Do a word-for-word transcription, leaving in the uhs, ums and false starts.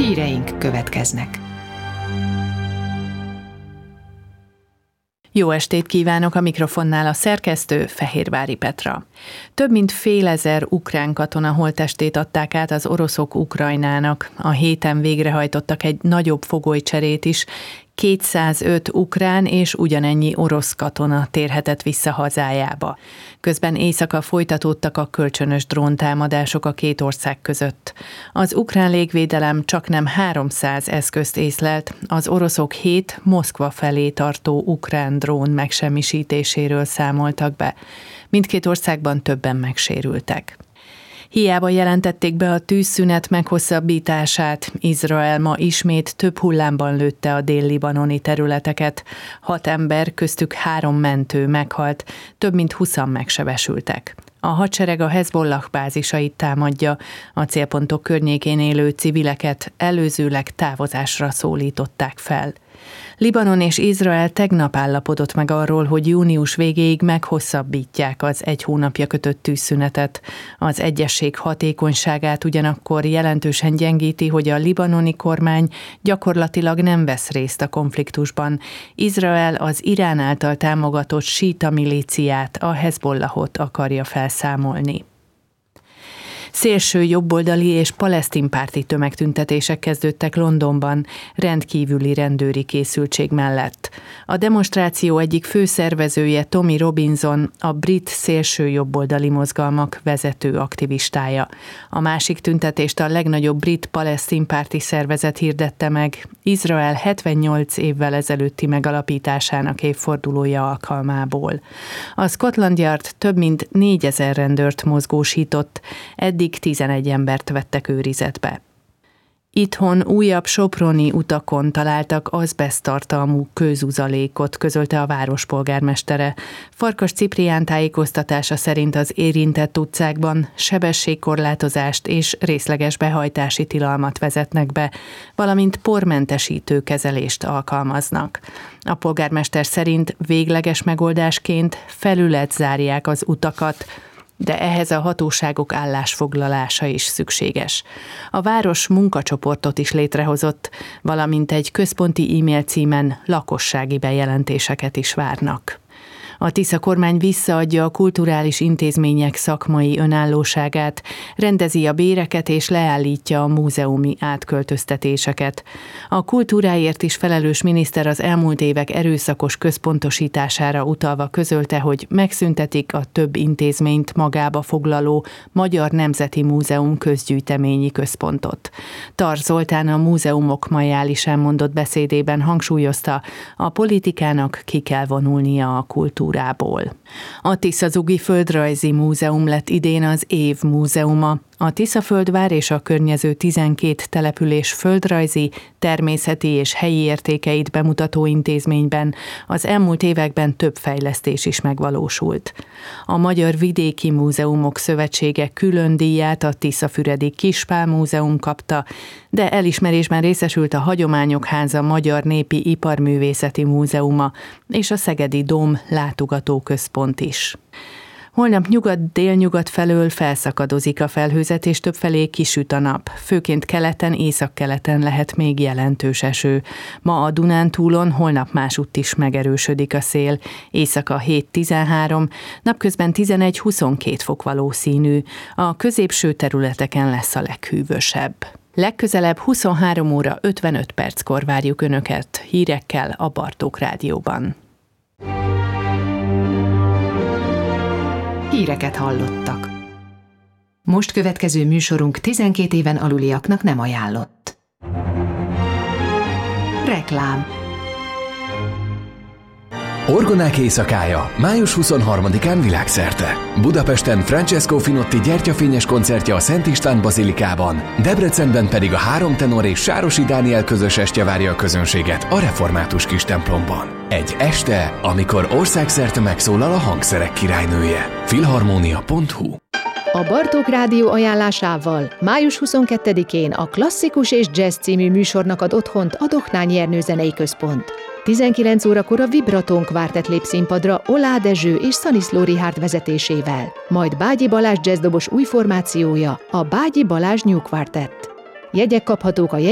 Híreink következnek. Jó estét kívánok, a mikrofonnál a szerkesztő, Fehérvári Petra. Több mint félezer ukrán katona holttestét adták át az oroszok Ukrajnának. A héten végrehajtottak egy nagyobb fogolycserét is. kétszázöt ukrán és ugyanennyi orosz katona térhetett vissza hazájába. Közben éjszaka folytatódtak a kölcsönös dróntámadások a két ország között. Az ukrán légvédelem csaknem háromszáz eszközt észlelt, az oroszok hét Moszkva felé tartó ukrán drón megsemmisítéséről számoltak be. Mindkét országban többen megsérültek. Hiába jelentették be a tűzszünet meghosszabbítását, Izrael ma ismét több hullámban lőtte a dél-libanoni területeket. Hat ember, köztük három mentő meghalt, több mint húszan megsebesültek. A hadsereg a Hezbollah bázisait támadja, a célpontok környékén élő civileket előzőleg távozásra szólították fel. Libanon és Izrael tegnap állapodott meg arról, hogy június végéig meghosszabbítják az egy hónapja kötött tűzszünetet. Az egyezség hatékonyságát ugyanakkor jelentősen gyengíti, hogy a libanoni kormány gyakorlatilag nem vesz részt a konfliktusban. Izrael az Irán által támogatott síta milíciát, a Hezbollahot akarja felszámolni. Szélső jobboldali és palesztinpárti tömegtüntetések kezdődtek Londonban, rendkívüli rendőri készültség mellett. A demonstráció egyik főszervezője, Tommy Robinson, a brit szélső jobboldali mozgalmak vezető aktivistája. A másik tüntetést a legnagyobb brit palesztinpárti szervezet hirdette meg, Izrael hetvennyolc évvel ezelőtti megalapításának évfordulója alkalmából. A Scotland Yard több mint négyezer rendőrt mozgósított, eddig tizenegy embert vettek őrizetbe. Itthon újabb soproni utakon találtak azbeszttartalmú kőzuzalékot, közölte a város polgármestere. Farkas Ciprián tájékoztatása szerint az érintett utcákban sebességkorlátozást és részleges behajtási tilalmat vezetnek be, valamint pormentesítő kezelést alkalmaznak. A polgármester szerint végleges megoldásként felület zárják az utakat, de ehhez a hatóságok állásfoglalása is szükséges. A város munkacsoportot is létrehozott, valamint egy központi e-mail címen lakossági bejelentéseket is várnak. A Tisza kormány visszaadja a kulturális intézmények szakmai önállóságát, rendezi a béreket és leállítja a múzeumi átköltöztetéseket. A kultúráért is felelős miniszter az elmúlt évek erőszakos központosítására utalva közölte, hogy megszüntetik a több intézményt magába foglaló Magyar Nemzeti Múzeum közgyűjteményi központot. Tar Zoltán a múzeumok majálisán mondott beszédében hangsúlyozta, a politikának ki kell vonulnia a kultúrából. A Tiszazugi Földrajzi Múzeum lett idén az év múzeuma. A Tiszaföldvár és a környező tizenkét település földrajzi, természeti és helyi értékeit bemutató intézményben az elmúlt években több fejlesztés is megvalósult. A Magyar Vidéki Múzeumok Szövetsége külön díját a Tiszafüredi Kispál Múzeum kapta, de elismerésben részesült a Hagyományok Háza Magyar Népi Iparművészeti Múzeuma és a Szegedi Dóm Látogatóközpont is. Holnap nyugat-délnyugat felől felszakadozik a felhőzet, és többfelé kisüt a nap. Főként keleten, északkeleten lehet még jelentős eső. Ma a Dunántúlon, holnap másutt is megerősödik a szél. Éjszaka hét-tizenhárom, napközben tizenegy-huszonkét fok valószínű. A középső területeken lesz a leghűvösebb. Legközelebb huszonhárom óra ötvenöt perckor várjuk Önöket hírekkel a Bartók Rádióban. Híreket hallottak. Most következő műsorunk tizenkét éven aluliaknak nem ajánlott. Reklám. Orgonák éjszakája, május huszonharmadikán világszerte. Budapesten Francesco Finotti gyertyafényes koncertje a Szent István bazilikában, Debrecenben pedig a három tenor és Sárosi Dániel közös estje várja a közönséget a református kistemplomban. Egy este, amikor országszerte megszólal a hangszerek királynője. filharmonia pont hu. A Bartók Rádió ajánlásával május huszonkettedikén a Klasszikus és Jazz című műsornak ad otthont a Dohnányi Ernő Zenei Központ. tizenkilenc órakor a Vibraton Quartet lép színpadra Olá Dezső és Szaniszló Richárd vezetésével, majd Bágyi Balázs jazzdobos új formációja, a Bágyi Balázs New Quartet. Jegyek kaphatók a